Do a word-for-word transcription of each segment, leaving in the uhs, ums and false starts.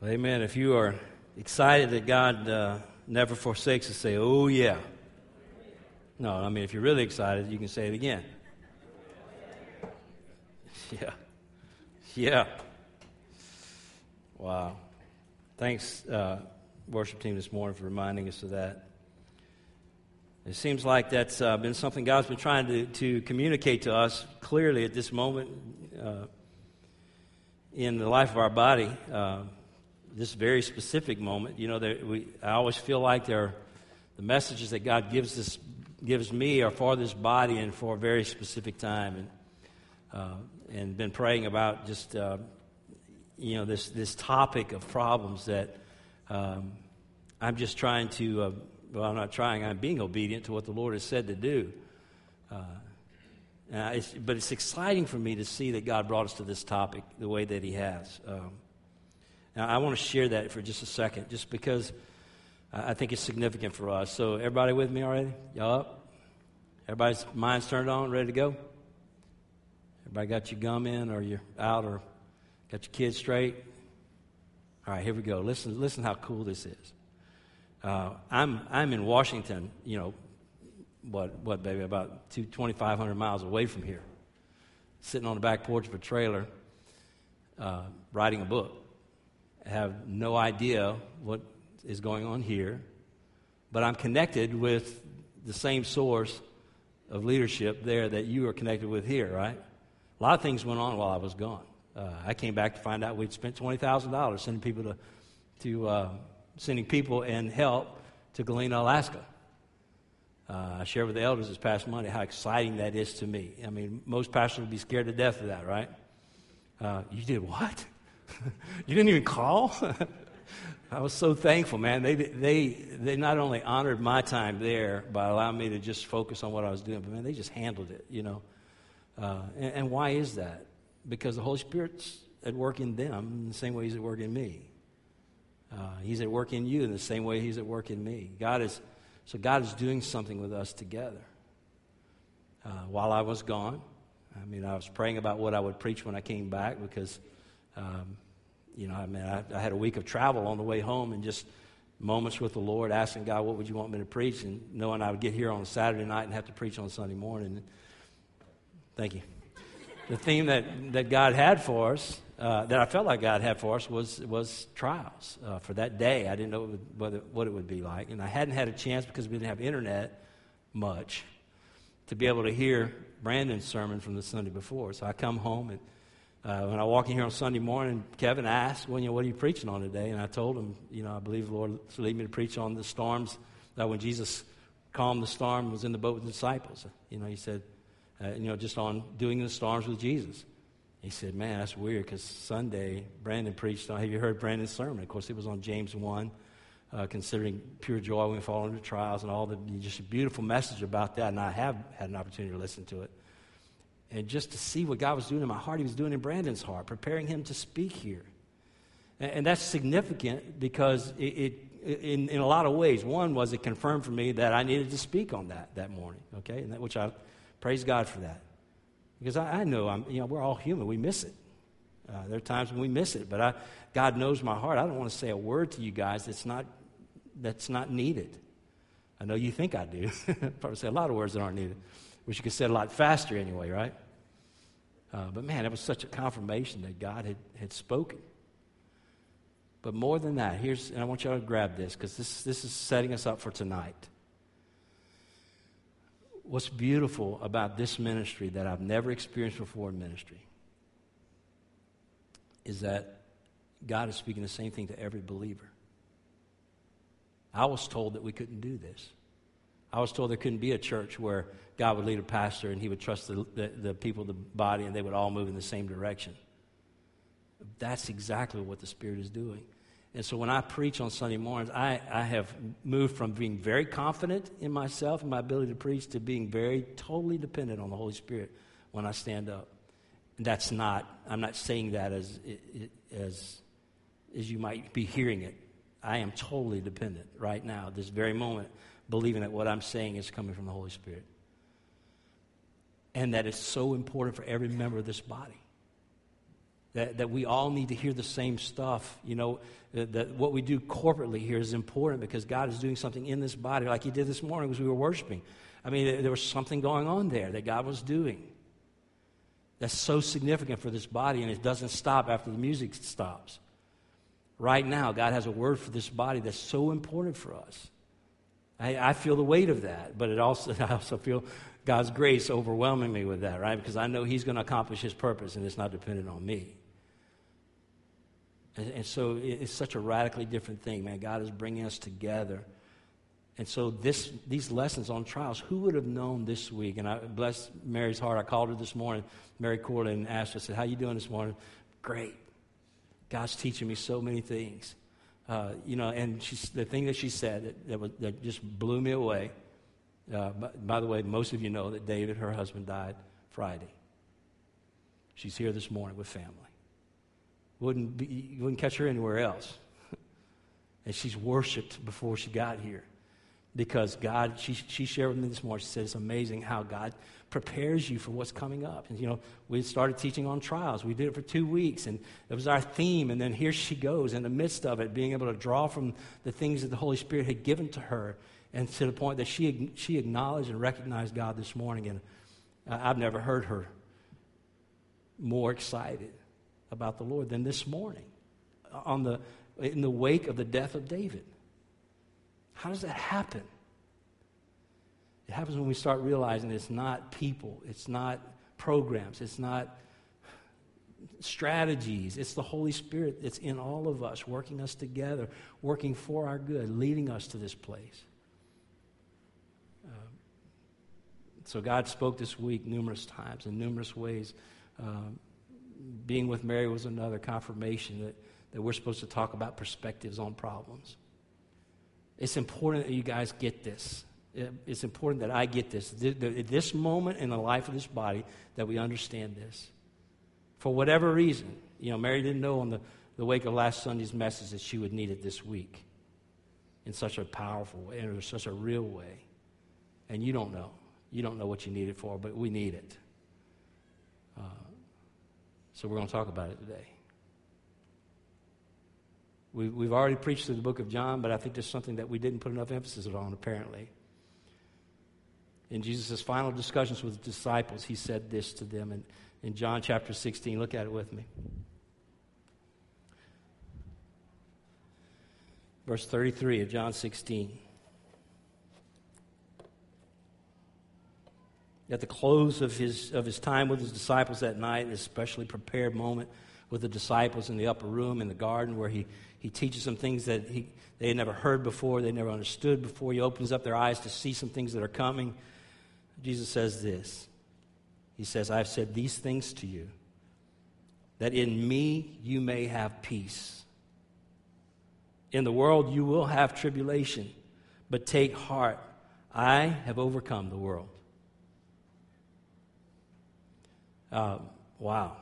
Well, amen. If you are excited that God uh, never forsakes us, say, oh, yeah. No, I mean, if you're really excited, you can say it again. Yeah. Yeah. Wow. Thanks, uh, worship team, this morning for reminding us of that. It seems like that's uh, been something God's been trying to, to communicate to us clearly at this moment uh, in the life of our body. Uh, this very specific moment, you know, there, we, I always feel like there are the messages that God gives us, gives me are for this body and for a very specific time, and uh, and been praying about just uh, you know this this topic of problems that um, I'm just trying to. Uh, well, I'm not trying. I'm being obedient to what the Lord has said to do. Uh, uh, it's, but it's exciting for me to see that God brought us to this topic the way that He has. Um, Now, I want to share that for just a second, just because I think it's significant for us. So, everybody with me already? Y'all up? Everybody's minds turned on, ready to go? Everybody got your gum in, or you're out, or got your kids straight? All right, here we go. Listen, listen how cool this is. Uh, I'm I'm in Washington. You know, what what baby? About two twenty-five hundred miles away from here, sitting on the back porch of a trailer, uh, writing a book. I have no idea what is going on here, but I'm connected with the same source of leadership there that you are connected with here, right? A lot of things went on while I was gone. Uh, I came back to find out we'd spent twenty thousand dollars sending people to, to uh, sending people and help to Galena, Alaska. Uh, I shared with the elders this past Monday how exciting that is to me. I mean, most pastors would be scared to death of that, right? Uh, you did what? You didn't even call? I was so thankful, man. They they they not only honored my time there by allowing me to just focus on what I was doing, but man, they just handled it, you know. Uh, and, and why is that? Because the Holy Spirit's at work in them in the same way He's at work in me. Uh, he's at work in you in the same way He's at work in me. God is so God is doing something with us together. Uh, while I was gone, I mean, I was praying about what I would preach when I came back because. Um, you know, I mean, I, I had a week of travel on the way home and just moments with the Lord, asking God, what would you want me to preach? And knowing I would get here on a Saturday night and have to preach on Sunday morning. Thank you. The theme that, that God had for us, uh, that I felt like God had for us, was was trials. Uh, for that day, I didn't know what, what, it, what it would be like. And I hadn't had a chance, because we didn't have internet much, to be able to hear Brandon's sermon from the Sunday before. So I come home, and Uh, when I walk in here on Sunday morning, Kevin asked, well, you know, what are you preaching on today? And I told him, you know, I believe the Lord will lead me to preach on the storms, that when Jesus calmed the storm, was in the boat with the disciples. You know, he said, uh, you know, just on doing the storms with Jesus. He said, man, that's weird, because Sunday, Brandon preached on, have you heard Brandon's sermon? Of course, it was on James one, uh, considering pure joy when we fall into trials, and all the, just a beautiful message about that, and I have had an opportunity to listen to it. And just to see what God was doing in my heart, He was doing in Brandon's heart, preparing him to speak here. And, and that's significant because it, it in, in a lot of ways, one was it confirmed for me that I needed to speak on that that morning, okay? And that, which I praise God for that. Because I, I know, I'm, you know, we're all human. We miss it. Uh, there are times when we miss it. But I, God knows my heart. I don't want to say a word to you guys that's not, that's not needed. I know you think I do. Probably say a lot of words that aren't needed. Wish you could say it a lot faster anyway, right? Uh, but man, it was such a confirmation that God had, had spoken. But more than that, here's, and I want y'all to grab this, because this, this is setting us up for tonight. What's beautiful about this ministry that I've never experienced before in ministry is that God is speaking the same thing to every believer. I was told that we couldn't do this. I was told there couldn't be a church where God would lead a pastor and He would trust the, the, the people of the body and they would all move in the same direction. That's exactly what the Spirit is doing. And so when I preach on Sunday mornings, I, I have moved from being very confident in myself and my ability to preach to being very totally dependent on the Holy Spirit when I stand up. And that's not, I'm not saying that as, as, as you might be hearing it. I am totally dependent right now, this very moment, believing that what I'm saying is coming from the Holy Spirit. And that it's so important for every member of this body. that, that we all need to hear the same stuff. You know, that, that what we do corporately here is important because God is doing something in this body, like he did this morning as we were worshiping. I mean, there was something going on there that God was doing that's so significant for this body, and it doesn't stop after the music stops. Right now, God has a word for this body that's so important for us. I, I feel the weight of that, but it also I also feel God's grace overwhelming me with that, right? Because I know he's going to accomplish his purpose, and it's not dependent on me. And, and so it's such a radically different thing, man. God is bringing us together. And so this these lessons on trials, who would have known this week? And I bless Mary's heart. I called her this morning, Mary Corley, and asked her, I said, how you doing this morning? Great. God's teaching me so many things. Uh, you know, and she, the thing that she said that, that, was, that just blew me away. Uh, by, by the way, most of you know that David, her husband, died Friday. She's here this morning with family. Wouldn't be, you wouldn't catch her anywhere else. And she's worshiped before she got here. Because God, she, she shared with me this morning, she said it's amazing how God prepares you for what's coming up. And, you know, we started teaching on trials. We did it for two weeks, and it was our theme. And then here she goes in the midst of it, being able to draw from the things that the Holy Spirit had given to her, and to the point that she she acknowledged and recognized God this morning. And uh, I've never heard her more excited about the Lord than this morning on the in the wake of the death of David. How does that happen? It happens when we start realizing it's not people, it's not programs, it's not strategies. It's the Holy Spirit that's in all of us, working us together, working for our good, leading us to this place. Uh, so God spoke this week numerous times in numerous ways. Um, being with Mary was another confirmation that, that we're supposed to talk about perspectives on problems. It's important that you guys get this. It's important that I get this. This moment in the life of this body, that we understand this. For whatever reason, you know, Mary didn't know in the, the wake of last Sunday's message that she would need it this week in such a powerful way, in such a real way. And you don't know. You don't know what you need it for, but we need it. Uh, so we're going to talk about it today. We, we've already preached through the book of John, but I think there's something that we didn't put enough emphasis on, apparently. In Jesus' final discussions with the disciples, he said this to them in, in John chapter sixteen. Look at it with me. Verse thirty-three of John sixteen. At the close of his, of his time with his disciples that night, an especially prepared moment with the disciples in the upper room in the garden where he, he teaches them things that he, they had never heard before, they never understood before. He opens up their eyes to see some things that are coming. Jesus says this. He says, I've said these things to you, that in me you may have peace. In the world you will have tribulation, but take heart. I have overcome the world. Um, wow.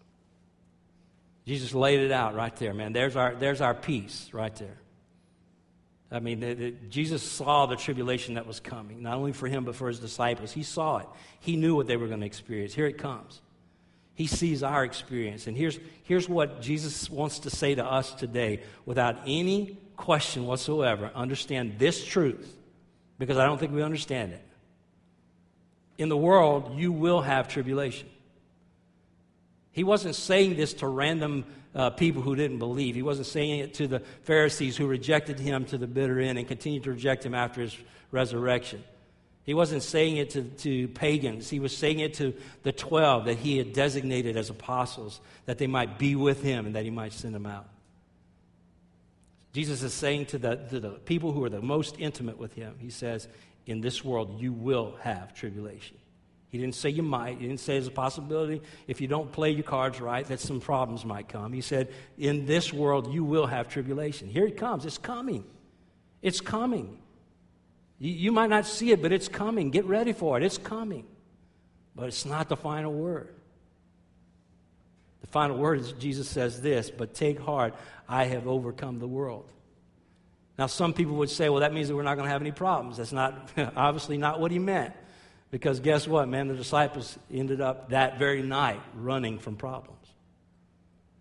Jesus laid it out right there, man. There's our, there's our peace right there. I mean, the, the, Jesus saw the tribulation that was coming, not only for him, but for his disciples. He saw it. He knew what they were going to experience. Here it comes. He sees our experience. And here's, here's what Jesus wants to say to us today without any question whatsoever. Understand this truth, because I don't think we understand it. In the world, you will have tribulation. He wasn't saying this to random uh, people who didn't believe. He wasn't saying it to the Pharisees who rejected him to the bitter end and continued to reject him after his resurrection. He wasn't saying it to, to pagans. He was saying it to the twelve that he had designated as apostles, that they might be with him and that he might send them out. Jesus is saying to the, to the people who are the most intimate with him, he says, in this world you will have tribulation. He didn't say you might. He didn't say there's a possibility if you don't play your cards right that some problems might come. He said, in this world you will have tribulation. Here it comes. It's coming. It's coming. You, you might not see it, but it's coming. Get ready for it. It's coming. But it's not the final word. The final word is Jesus says this, but take heart, I have overcome the world. Now some people would say, well, that means that we're not going to have any problems. That's not obviously not what he meant. Because guess what, man? The disciples ended up that very night running from problems.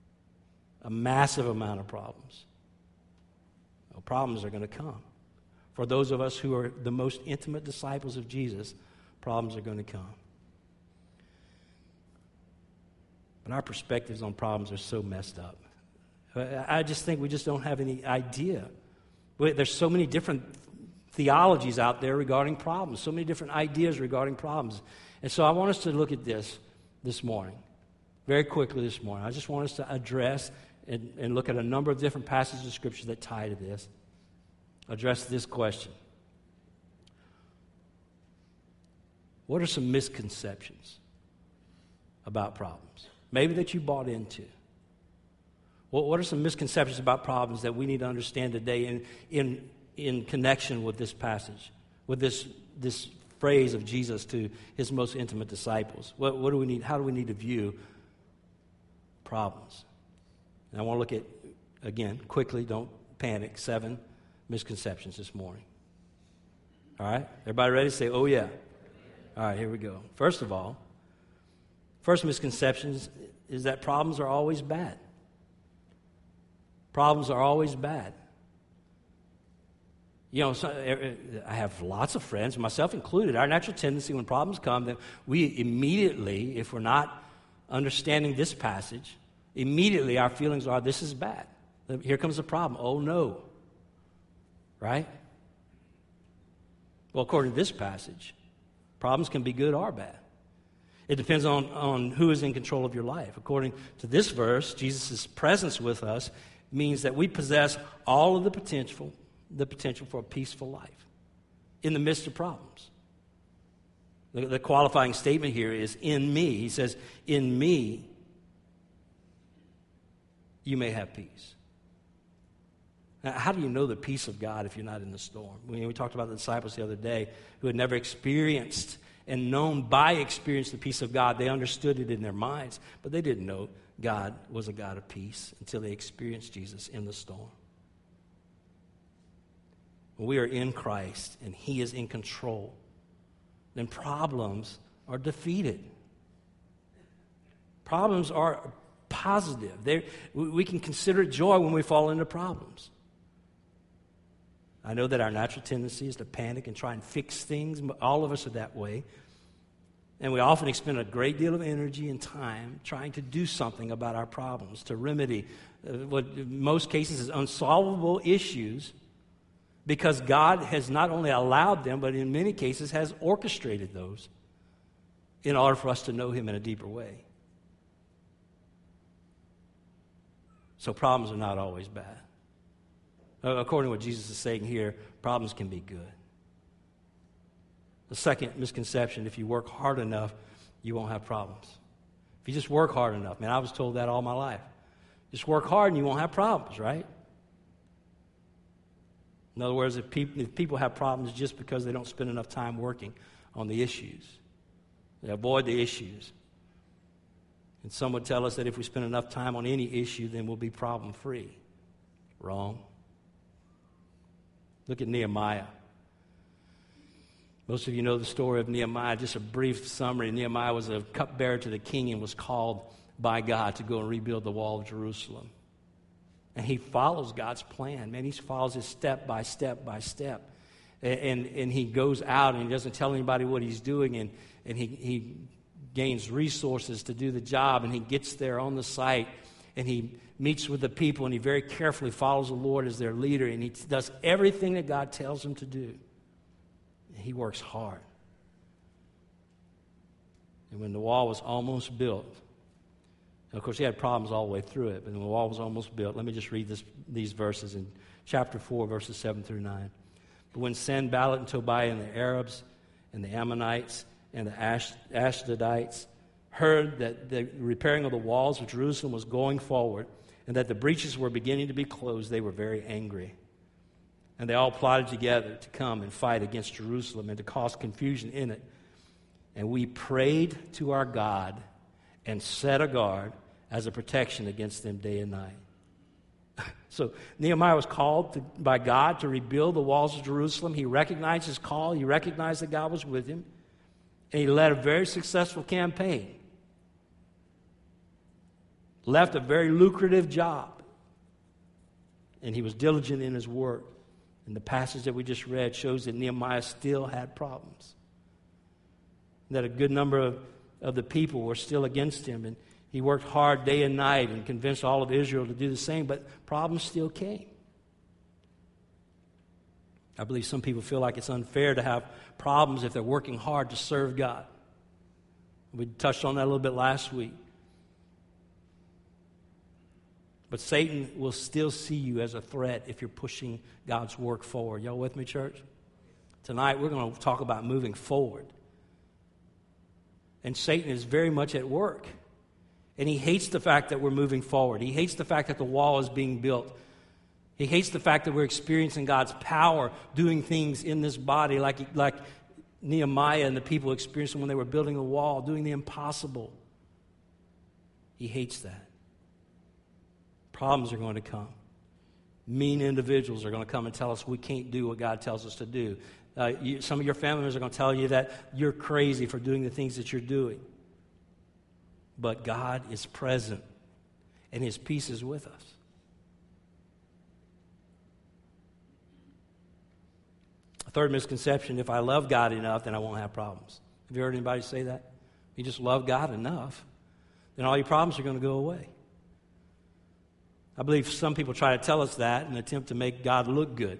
a massive amount of problems. Well, problems are going to come. For those of us who are the most intimate disciples of Jesus, problems are going to come. But our perspectives on problems are so messed up. I just think we just don't have any idea. There's so many different theologies out there regarding problems, so many different ideas regarding problems. And so I want us to look at this this morning, very quickly this morning. I just want us to address and, and look at a number of different passages of Scripture that tie to this. Address this question. What are some misconceptions about problems? Maybe that you bought into. Well, what are some misconceptions about problems that we need to understand today in, in, in connection with this passage, with this, this phrase of Jesus to his most intimate disciples? What, what do we need? How do we need to view problems? And I want to look at, again, quickly, don't panic, seven misconceptions this morning. All right? Everybody ready to say, oh, yeah? All right, here we go. First of all, first misconception is that problems are always bad. Problems are always bad. You know, so, I have lots of friends, myself included. Our natural tendency when problems come, that we immediately, if we're not understanding this passage, immediately our feelings are, this is bad. Here comes the problem. Oh, no. Right? Well, according to this passage, problems can be good or bad. It depends on, on who is in control of your life. According to this verse, Jesus' presence with us means that we possess all of the potential, the potential for a peaceful life in the midst of problems. The, the qualifying statement here is in me. He says, in me, you may have peace. Now, how do you know the peace of God if you're not in the storm? We, we talked about the disciples the other day who had never experienced and known by experience the peace of God. They understood it in their minds, but they didn't know God was a God of peace until they experienced Jesus in the storm. When we are in Christ and he is in control, then problems are defeated. Problems are positive. They're, we can consider it joy when we fall into problems. I know that our natural tendency is to panic and try and fix things. All of us are that way. And we often expend a great deal of energy and time trying to do something about our problems, to remedy uh, what in most cases is unsolvable issues, because God has not only allowed them, but in many cases has orchestrated those in order for us to know him in a deeper way. So problems are not always bad. According to what Jesus is saying here, problems can be good. The second misconception, if you work hard enough, you won't have problems. If you just work hard enough, man, I was told that all my life. Just work hard and you won't have problems, right? In other words, if people, if people have problems just because they don't spend enough time working on the issues, they avoid the issues. And some would tell us that if we spend enough time on any issue, then we'll be problem-free. Wrong. Look at Nehemiah. Most of you know the story of Nehemiah. Just a brief summary. Nehemiah was a cupbearer to the king and was called by God to go and rebuild the wall of Jerusalem. And he follows God's plan. Man, he follows it step by step by step. And, and, and he goes out and he doesn't tell anybody what he's doing. And, and he, he gains resources to do the job. And he gets there on the site. And he meets with the people. And he very carefully follows the Lord as their leader. And he does everything that God tells him to do. He works hard. And when the wall was almost built, and of course he had problems all the way through it, but when the wall was almost built, let me just read this, these verses in chapter four, verses seven through nine. But when Sanballat and Tobiah and the Arabs and the Ammonites and the Ash, Ashdodites heard that the repairing of the walls of Jerusalem was going forward and that the breaches were beginning to be closed, they were very angry. And they all plotted together to come and fight against Jerusalem and to cause confusion in it. And we prayed to our God and set a guard as a protection against them day and night. So Nehemiah was called to, by God to rebuild the walls of Jerusalem. He recognized his call. He recognized that God was with him. And he led a very successful campaign. left a very lucrative job, and he was diligent in his work. And the passage that we just read shows that Nehemiah still had problems, that a good number of, of the people were still against him, and he worked hard day and night and convinced all of Israel to do the same, but problems still came. I believe some people feel like it's unfair to have problems if they're working hard to serve God. We touched on that a little bit last week. But Satan will still see you as a threat if you're pushing God's work forward. Y'all with me, church? Tonight we're going to talk about moving forward. And Satan is very much at work. And he hates the fact that we're moving forward. He hates the fact that the wall is being built. He hates the fact that we're experiencing God's power doing things in this body like, like Nehemiah and the people experienced when they were building the wall, doing the impossible. He hates that. Problems are going to come. Mean individuals are going to come and tell us we can't do what God tells us to do. Uh, you, some of your family members are going to tell you that you're crazy for doing the things that you're doing. But God is present, and His peace is with us. A third misconception, if I love God enough, then I won't have problems. Have you heard anybody say that? If you just love God enough, then all your problems are going to go away. I believe some people try to tell us that in an attempt to make God look good.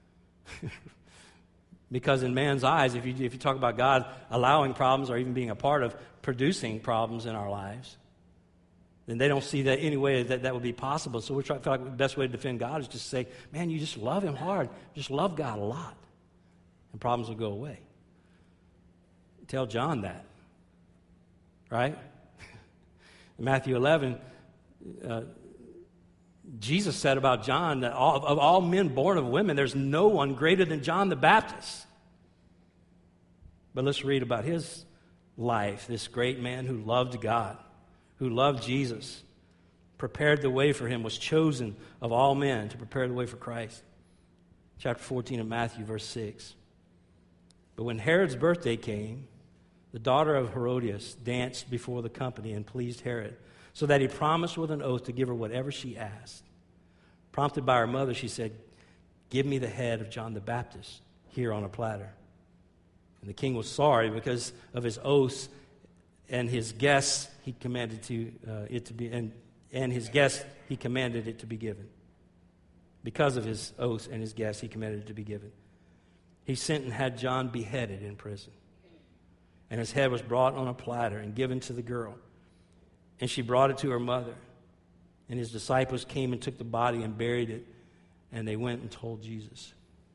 Because in man's eyes, if you, if you talk about God allowing problems or even being a part of producing problems in our lives, then they don't see that any way that that would be possible. So we try to feel like the best way to defend God is just say, man, you just love Him hard. Just love God a lot. And problems will go away. Tell John that. Right? In Matthew eleven, uh, Jesus said about John that all, of all men born of women, there's no one greater than John the Baptist. But let's read about his life, this great man who loved God, who loved Jesus, prepared the way for Him, was chosen of all men to prepare the way for Christ. Chapter fourteen of Matthew, verse six. But when Herod's birthday came, the daughter of Herodias danced before the company and pleased Herod, so that he promised with an oath to give her whatever she asked. Prompted by her mother, she said, "Give me the head of John the Baptist here on a platter." And the king was sorry because of his oaths and his guests. He commanded to uh, it to be, and and his guests he commanded it to be given. Because of his oaths and his guests, he commanded it to be given. He sent and had John beheaded in prison, and his head was brought on a platter and given to the girl. And she brought it to her mother. And his disciples came and took the body and buried it. And they went and told Jesus.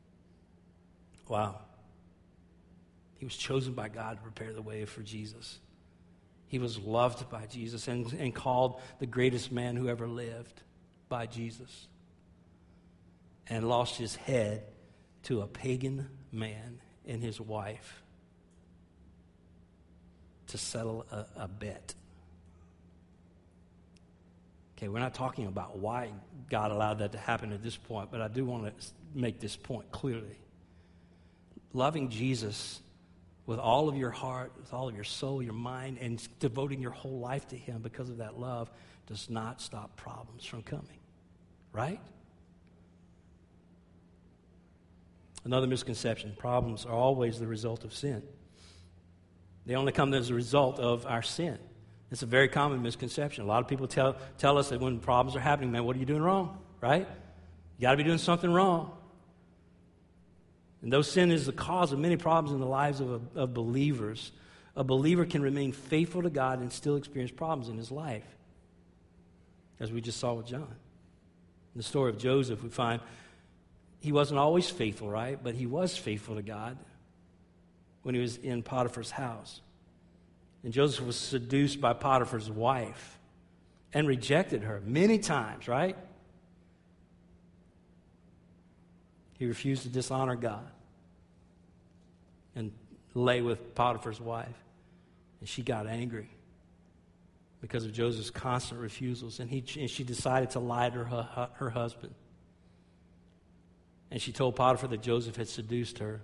Wow. He was chosen by God to prepare the way for Jesus. He was loved by Jesus and, and called the greatest man who ever lived by Jesus. And lost his head to a pagan man and his wife to settle a, a bet. Okay, we're not talking about why God allowed that to happen at this point, but I do want to make this point clearly. Loving Jesus with all of your heart, with all of your soul, your mind, and devoting your whole life to Him because of that love does not stop problems from coming. Right? Another misconception, problems are always the result of sin. They only come as a result of our sin. It's a very common misconception. A lot of people tell tell us that when problems are happening, man, what are you doing wrong? Right? You got to be doing something wrong. And though sin is the cause of many problems in the lives of, of believers, a believer can remain faithful to God and still experience problems in his life, as we just saw with John. In the story of Joseph, we find he wasn't always faithful, right? But he was faithful to God when he was in Potiphar's house. And Joseph was seduced by Potiphar's wife and rejected her many times, right? He refused to dishonor God and lay with Potiphar's wife. And she got angry because of Joseph's constant refusals. And, he, and she decided to lie to her, her husband. And she told Potiphar that Joseph had seduced her.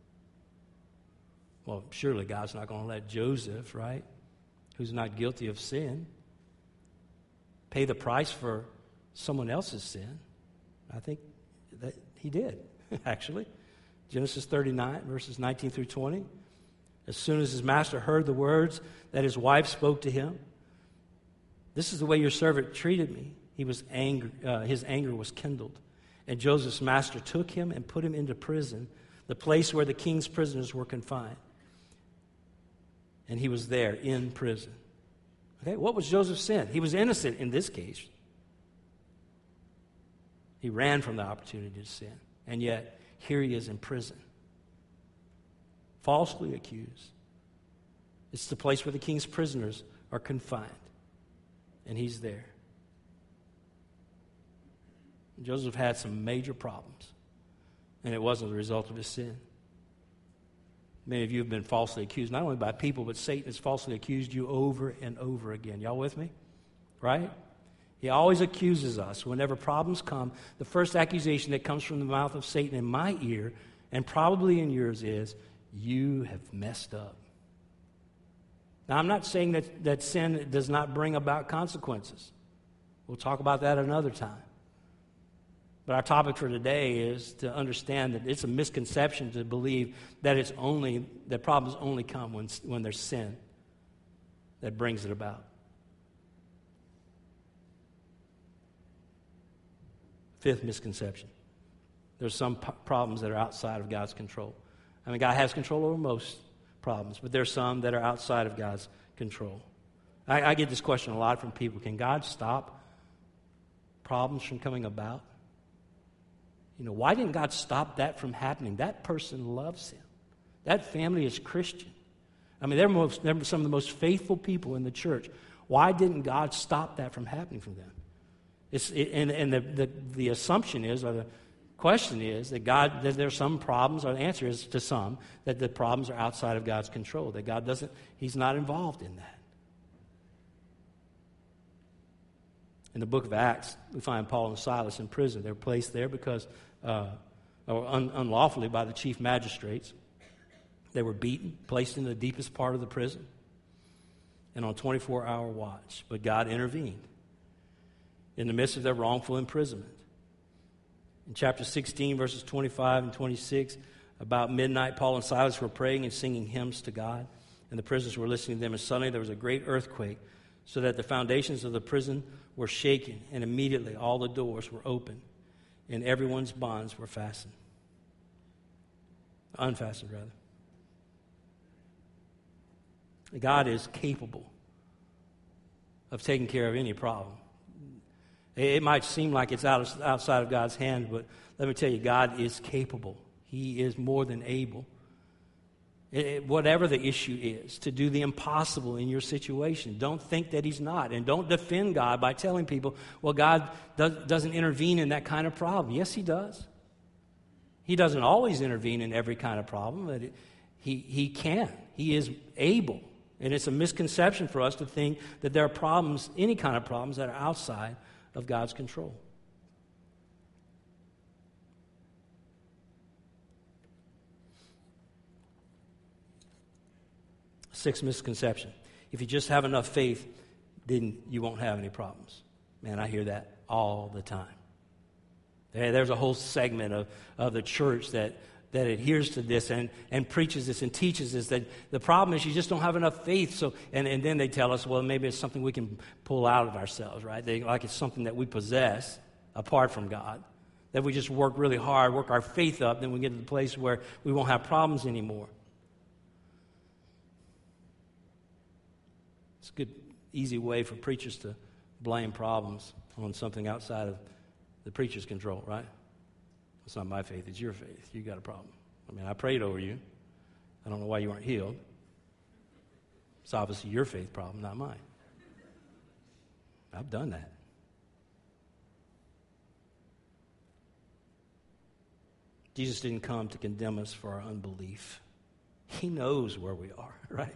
Well, surely God's not going to let Joseph, right, who's not guilty of sin, pay the price for someone else's sin. I think that he did, actually. Genesis thirty-nine, verses nineteen through twenty. As soon as his master heard the words that his wife spoke to him, "This is the way your servant treated me," he was angry, uh, his anger was kindled. And Joseph's master took him and put him into prison, the place where the king's prisoners were confined. And he was there in prison. Okay, what was Joseph's sin? He was innocent in this case. He ran from the opportunity to sin. And yet, here he is in prison, falsely accused. It's the place where the king's prisoners are confined. And he's there. Joseph had some major problems. And it wasn't the result of his sin. Many of you have been falsely accused, not only by people, but Satan has falsely accused you over and over again. Y'all with me? Right? He always accuses us. Whenever problems come, the first accusation that comes from the mouth of Satan in my ear, and probably in yours, is, you have messed up. Now, I'm not saying that, that sin does not bring about consequences. We'll talk about that another time. But our topic for today is to understand that it's a misconception to believe that it's only that problems only come when, when there's sin that brings it about. Fifth misconception. There's some p- problems that are outside of God's control. I mean, God has control over most problems, but there's some that are outside of God's control. I, I get this question a lot from people. Can God stop problems from coming about? You know, why didn't God stop that from happening? That person loves him. That family is Christian. I mean, they're, most, they're some of the most faithful people in the church. Why didn't God stop that from happening from them? It's, it, and and the, the, the assumption is, or the question is, that God, that there's some problems, or the answer is to some, that the problems are outside of God's control, that God doesn't, he's not involved in that. In the book of Acts, we find Paul and Silas in prison. They were placed there because, uh, or un- unlawfully by the chief magistrates. They were beaten, placed in the deepest part of the prison, and on a twenty-four hour watch. But God intervened in the midst of their wrongful imprisonment. In chapter sixteen, verses twenty-five and twenty-six, about midnight, Paul and Silas were praying and singing hymns to God, and the prisoners were listening to them, and suddenly there was a great earthquake, so that the foundations of the prison were shaken, and immediately all the doors were open, and everyone's bonds were fastened. Unfastened, rather. God is capable of taking care of any problem. It might seem like it's out, outside of God's hand, but let me tell you, God is capable. He is more than able. It, whatever the issue is, to do the impossible in your situation. Don't think that he's not. And don't defend God by telling people, well, God does, doesn't intervene in that kind of problem. Yes, he does. He doesn't always intervene in every kind of problem, but it, he, he can. He is able. And it's a misconception for us to think that there are problems, any kind of problems, that are outside of God's control. Sixth misconception. If you just have enough faith, then you won't have any problems. Man, I hear that all the time. There's a whole segment of, of the church that, that adheres to this and, and preaches this and teaches this, that the problem is you just don't have enough faith. So, and, and then they tell us, well, maybe it's something we can pull out of ourselves, right? They, like it's something that we possess apart from God, that we just work really hard, work our faith up, then we get to the place where we won't have problems anymore. It's a good, easy way for preachers to blame problems on something outside of the preacher's control, right? It's not my faith, it's your faith. You got a problem. I mean, I prayed over you. I don't know why you weren't healed. It's obviously your faith problem, not mine. I've done that. Jesus didn't come to condemn us for our unbelief. He knows where we are, right?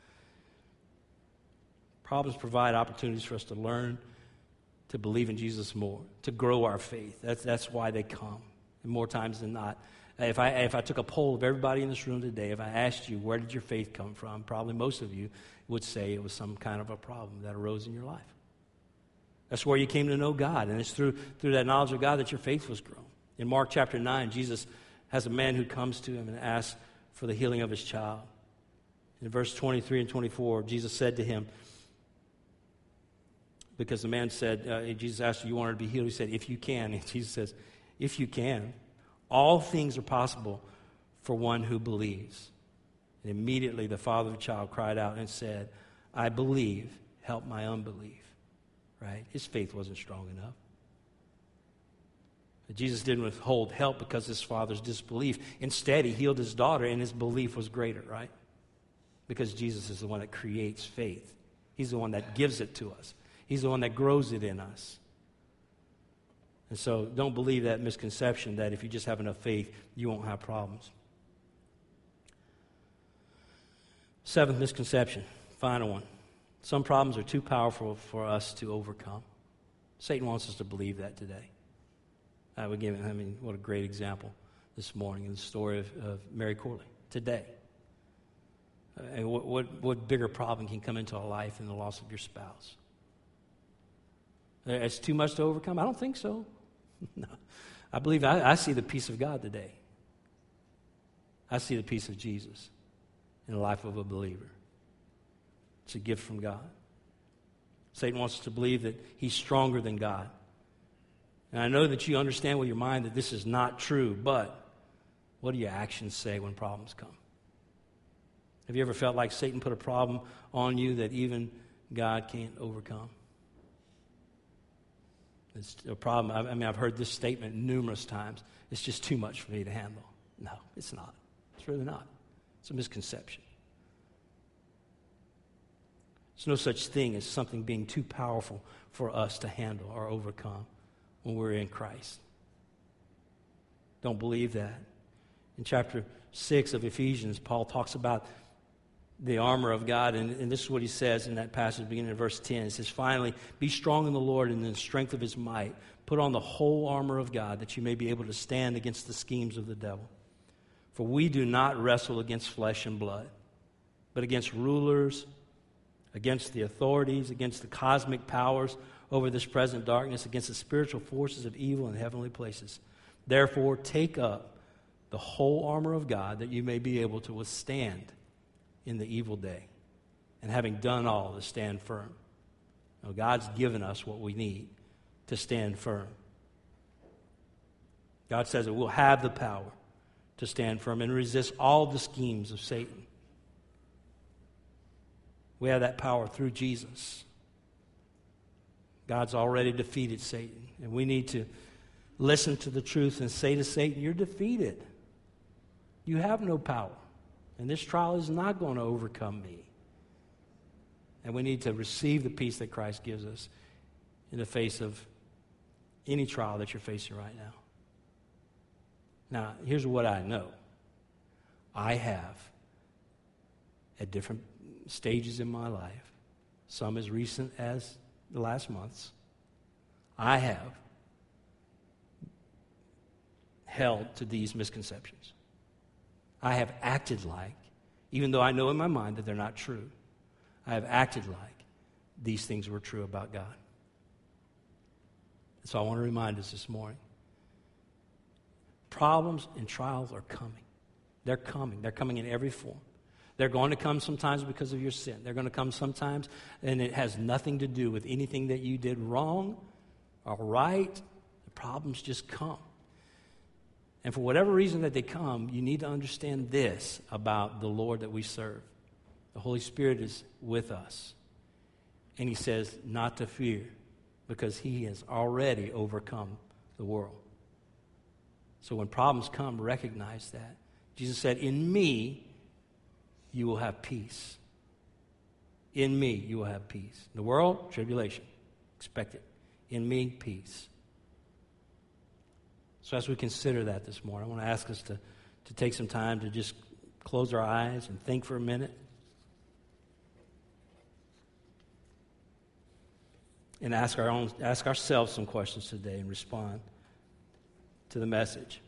Problems provide opportunities for us to learn to believe in Jesus more, to grow our faith. That's, that's why they come. And more times than not, if I, if I took a poll of everybody in this room today, if I asked you, where did your faith come from? Probably most of you would say it was some kind of a problem that arose in your life. That's where you came to know God, and it's through, through that knowledge of God that your faith was grown. In Mark chapter nine, Jesus has a man who comes to him and asks for the healing of his child. In verse twenty-three and twenty-four, Jesus said to him, because the man said, uh, Jesus asked, you want her to be healed? He said, if you can. And Jesus says, if you can, all things are possible for one who believes. And immediately the father of the child cried out and said, I believe, help my unbelief. Right? His faith wasn't strong enough. But Jesus didn't withhold help because of his father's disbelief. Instead, he healed his daughter, and his belief was greater, right? Because Jesus is the one that creates faith. He's the one that gives it to us. He's the one that grows it in us. And so don't believe that misconception that if you just have enough faith, you won't have problems. Seventh misconception, final one. Some problems are too powerful for us to overcome. Satan wants us to believe that today. I would give him, I mean, what a great example this morning in the story of, of Mary Corley. Today. Uh, and what, what, what bigger problem can come into our life than the loss of your spouse? It's too much to overcome? I don't think so. No. I believe I, I see the peace of God today. I see the peace of Jesus in the life of a believer. It's a gift from God. Satan wants us to believe that he's stronger than God. And I know that you understand with your mind that this is not true, but what do your actions say when problems come? Have you ever felt like Satan put a problem on you that even God can't overcome? It's a problem. I mean, I've heard this statement numerous times. It's just too much for me to handle. No, it's not. It's really not. It's a misconception. There's no such thing as something being too powerful for us to handle or overcome when we're in Christ. Don't believe that. In chapter six of Ephesians, Paul talks about the armor of God, and, and this is what he says in that passage beginning in verse ten. It says, finally, be strong in the Lord and in the strength of his might. Put on the whole armor of God that you may be able to stand against the schemes of the devil. For we do not wrestle against flesh and blood, but against rulers, against the authorities, against the cosmic powers over this present darkness, against the spiritual forces of evil in heavenly places. Therefore, take up the whole armor of God that you may be able to withstand in the evil day, and having done all, to stand firm. Now, God's given us what we need to stand firm. God says that we'll have the power to stand firm and resist all the schemes of Satan. We have that power through Jesus. God's already defeated Satan, and we need to listen to the truth and say to Satan, you're defeated. You have no power. And this trial is not going to overcome me. And we need to receive the peace that Christ gives us in the face of any trial that you're facing right now. Now, here's what I know. I have, at different stages in my life, some as recent as the last months, I have held to these misconceptions. I have acted like, even though I know in my mind that they're not true, I have acted like these things were true about God. So I want to remind us this morning, problems and trials are coming. They're coming. They're coming in every form. They're going to come sometimes because of your sin. They're going to come sometimes, and it has nothing to do with anything that you did wrong or right. The problems just come. And for whatever reason that they come, you need to understand this about the Lord that we serve. The Holy Spirit is with us. And he says not to fear, because he has already overcome the world. So when problems come, recognize that. Jesus said, in me, you will have peace. In me, you will have peace. In the world, tribulation. Expect it. In me, peace. So as we consider that this morning, I want to ask us to, to take some time to just close our eyes and think for a minute. And ask our own, ask ourselves some questions today and respond to the message.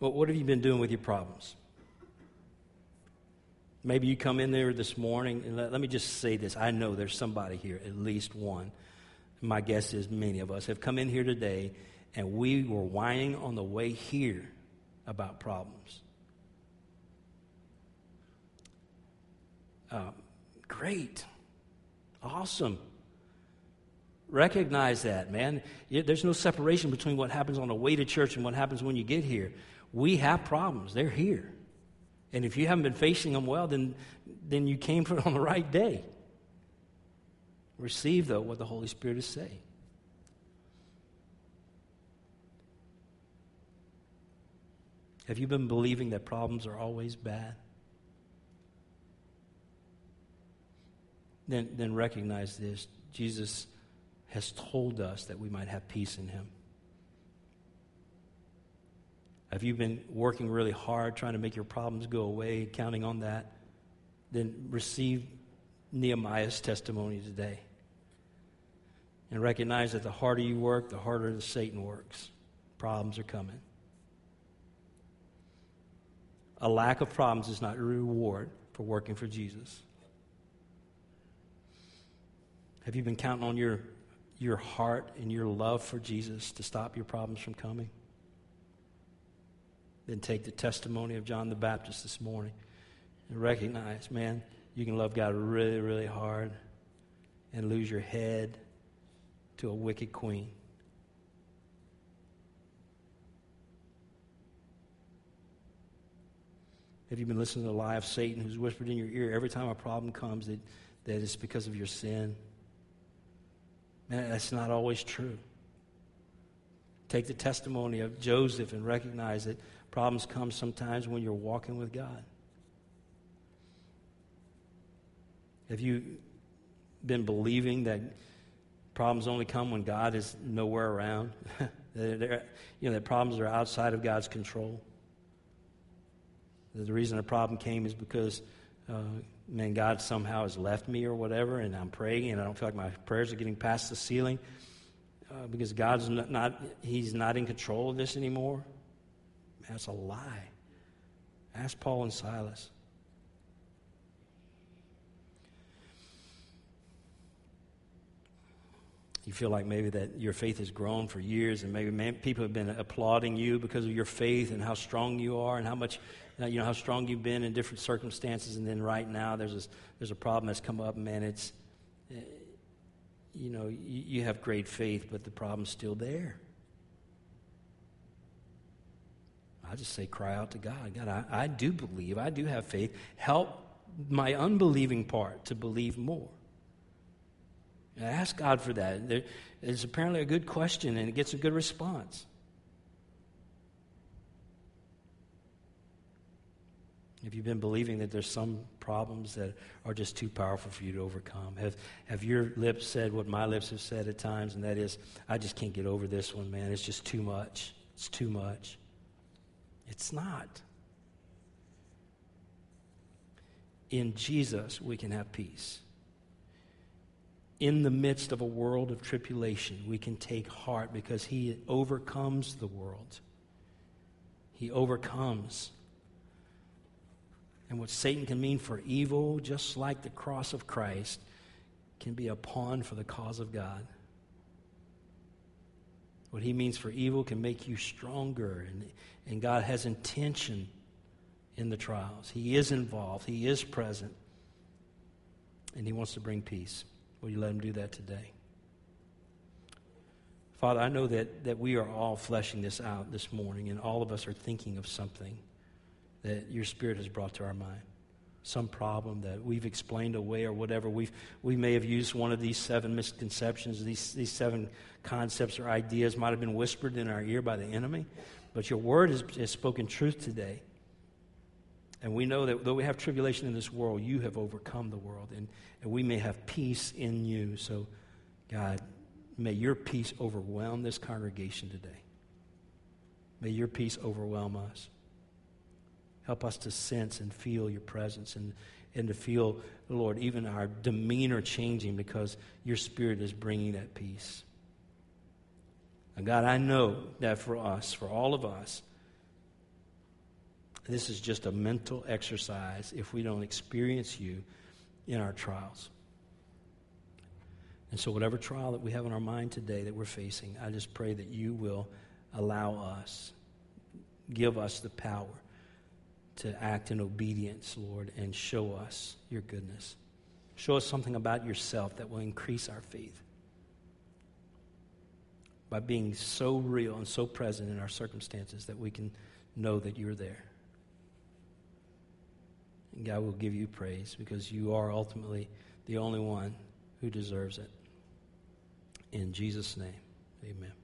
But what have you been doing with your problems? Maybe you come in there this morning, and let, let me just say this. I know there's somebody here, at least one. My guess is many of us have come in here today, and we were whining on the way here about problems. Uh, great. Awesome. Recognize that, man. There's no separation between what happens on the way to church and what happens when you get here. We have problems. They're here. And if you haven't been facing them well, then, then you came for it on the right day. Receive, though, what the Holy Spirit is saying. Have you been believing that problems are always bad? Then, then recognize this. Jesus has told us that we might have peace in him. Have you been working really hard trying to make your problems go away, counting on that? Then receive Nehemiah's testimony today. And recognize that the harder you work, the harder the Satan works. Problems are coming. A lack of problems is not a reward for working for Jesus. Have you been counting on your, your heart and your love for Jesus to stop your problems from coming? Then take the testimony of John the Baptist this morning and recognize, man, you can love God really, really hard and lose your head to a wicked queen. Have you been listening to the lie of Satan who's whispered in your ear every time a problem comes that, that it's because of your sin? Man, that's not always true. Take the testimony of Joseph and recognize that problems come sometimes when you're walking with God. Have you been believing that problems only come when God is nowhere around? that, you know, that problems are outside of God's control? That the reason a problem came is because, uh, man, God somehow has left me or whatever, and I'm praying, and I don't feel like my prayers are getting past the ceiling uh, because God's not, not, he's not in control of this anymore. That's a lie. Ask Paul and Silas. You feel like maybe that your faith has grown for years, and maybe man, people have been applauding you because of your faith and how strong you are and how much, you know, how strong you've been in different circumstances. And then right now there's a, there's a problem that's come up, and man, it's, you know, you, you have great faith, but the problem's still there. I just say, cry out to God. God, I, I do believe. I do have faith. Help my unbelieving part to believe more. And ask God for that. There, it's apparently a good question, and it gets a good response. Have you been believing that there's some problems that are just too powerful for you to overcome? Have, have your lips said what my lips have said at times, and that is, I just can't get over this one, man. It's just too much. It's too much. It's not. In Jesus, we can have peace. In the midst of a world of tribulation, we can take heart because he overcomes the world. He overcomes. And what Satan can mean for evil, just like the cross of Christ, can be a pawn for the cause of God. What he means for evil can make you stronger. And, and God has intention in the trials. He is involved. He is present. And he wants to bring peace. Will you let him do that today? Father, I know that, that we are all fleshing this out this morning, and all of us are thinking of something that your Spirit has brought to our mind. Some problem that we've explained away or whatever. We've, we may have used one of these seven misconceptions, these, these seven concepts or ideas might have been whispered in our ear by the enemy, but your word has, has spoken truth today. And we know that though we have tribulation in this world, you have overcome the world, and, and we may have peace in you. So, God, may your peace overwhelm this congregation today. May your peace overwhelm us. Help us to sense and feel your presence, and, and to feel, Lord, even our demeanor changing because your Spirit is bringing that peace. And God, I know that for us, for all of us, This is just a mental exercise if we don't experience you in our trials. And so whatever trial that we have in our mind today that we're facing, I just pray that you will allow us, give us the power to act in obedience, Lord, and show us your goodness. Show us something about yourself that will increase our faith by being so real and so present in our circumstances that we can know that you're there. And God will give you praise because you are ultimately the only one who deserves it. In Jesus' name, amen.